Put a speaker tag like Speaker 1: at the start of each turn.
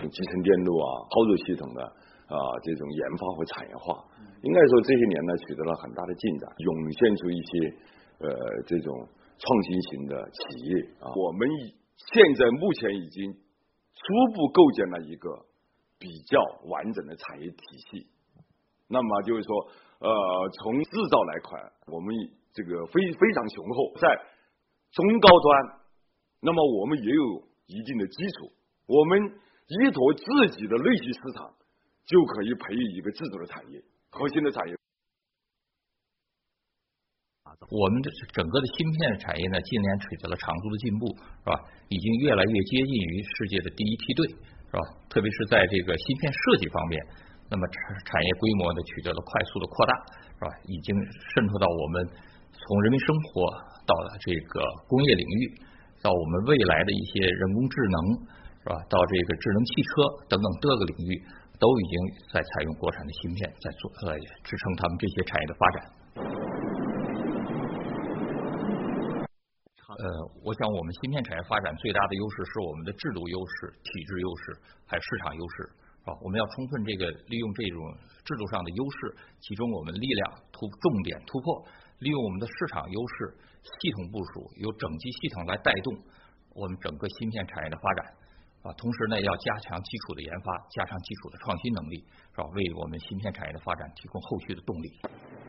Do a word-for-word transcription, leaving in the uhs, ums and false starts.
Speaker 1: 集成电路啊、操作系统的啊这种研发和产业化，应该说这些年呢取得了很大的进展，涌现出一些呃这种创新型的企业啊。我们现在目前已经初步构建了一个比较完整的产业体系。那么就是说，呃，从制造来看，我们这个非非常雄厚，在中高端，那么我们也有一定的基础，我们依托自己的内需市场，就可以培育一个自主的产业，核心的产业。
Speaker 2: 我们的整个的芯片产业呢，近年取得了长足的进步，是吧？已经越来越接近于世界的第一梯队，是吧？特别是在这个芯片设计方面，那么产产业规模呢取得了快速的扩大，是吧？已经渗透到我们从人民生活到这个工业领域，到我们未来的一些人工智能，是吧？到这个智能汽车等等各个领域，都已经在采用国产的芯片，在做呃支撑他们这些产业的发展。呃，我想我们芯片产业发展最大的优势是我们的制度优势、体制优势，还有市场优势，是吧？我们要充分这个利用这种制度上的优势，集中我们力量突重点突破，利用我们的市场优势，系统部署，由整机系统来带动我们整个芯片产业的发展，啊，同时呢，要加强基础的研发，加强基础的创新能力，是吧？为我们芯片产业的发展提供后续的动力。